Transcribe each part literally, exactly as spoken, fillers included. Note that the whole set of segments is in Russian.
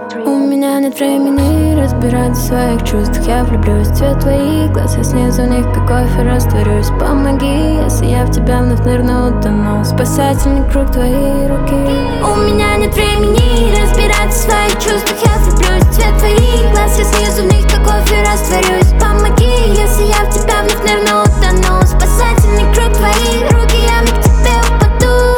У меня нет времени разбираться в своих чувствах. Я влюблюсь в цвет твоих глаз, я снизу в них как кофе растворюсь. Помоги, если я в тебя вновь нырну, утону. Спасательный круг твоей руки. У меня нет времени разбираться в своих чувствах. Я влюблюсь в цвет твоих глаз, я снизу в них как кофе растворюсь. Помоги, если я в тебя вновь нырну, утону. Спасательный круг твоей руки, я вмиг к тебе упаду.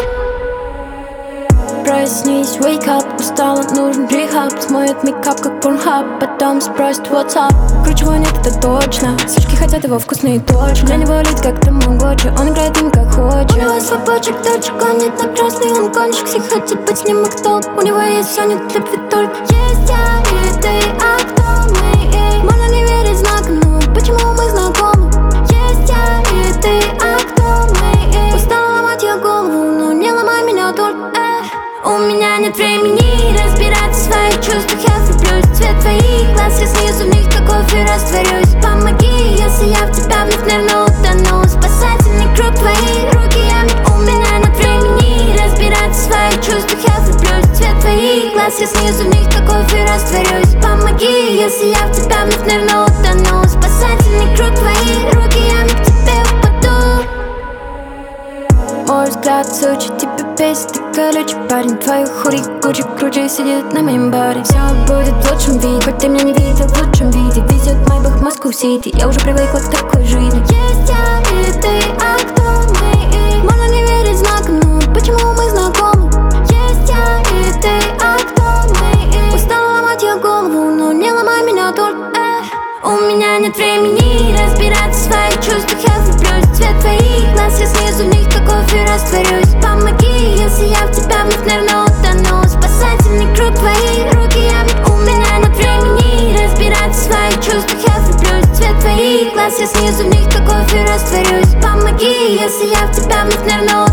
Проснись, wake up, устала, нужен рехаб. Смоет мейкап, как порнхаб, потом спросит WhatsApp. Круче нет, это точно. Слишком хотят его вкусные точки. Для него лиц как тамагочи, он играет им как хочет. У него свой почек, точек, он нет на красный, он кончик. Все хотят быть с ним как толк. У него есть все, нет любви только. Есть я и ты, а кто мы? И можно не верить знакам, но почему мы знакомы? Есть я и ты, а кто мы? И устала ломать я голову, но не ломай меня только. У меня нет времени разбираться в своих чувствах. Я влюблюсь в цвет твоих глаз, я снизу в них как кофе растворюсь. Помоги, если я в тебя вновь нырну, утону. Спасательный круг твоей руки, я вмиг. У меня нет времени разбираться в своих чувствах. Я влюблюсь в цвет твоих глаз, я снизу в них как кофе растворюсь. Помоги, если я в тебя вновь нырну, утону. Спасательный круг твоей руки, я вмиг к тебе упаду. Мой взгляд сучит тебе песни, ты колючий парень. Твои хури куча круче сидит на моем баре. Все будет в лучшем виде, хоть ты меня не видел в лучшем виде. Везет Майбах в Москву-Сити, я уже привыкла к такой жизни. Есть я и ты, а кто мы? И можно не верить знакам, но почему мы знакомы? Есть я и ты, а кто мы? И устала ломать я голову, но не ломай меня только. У меня нет времени разбираться в своих чувствах. Я влюблюсь в цвет твоих глаз, я снизу в них как кофе растворюсь. Помоги, если я в тебя вновь нырну, утону. Спасательный круг твоей руки, я вмиг. У меня нет времени разбираться в своих чувствах. Я влюблюсь в цвет твоих глаз, я снизу в них как кофе растворюсь. Помоги, если я в тебя вновь нырну,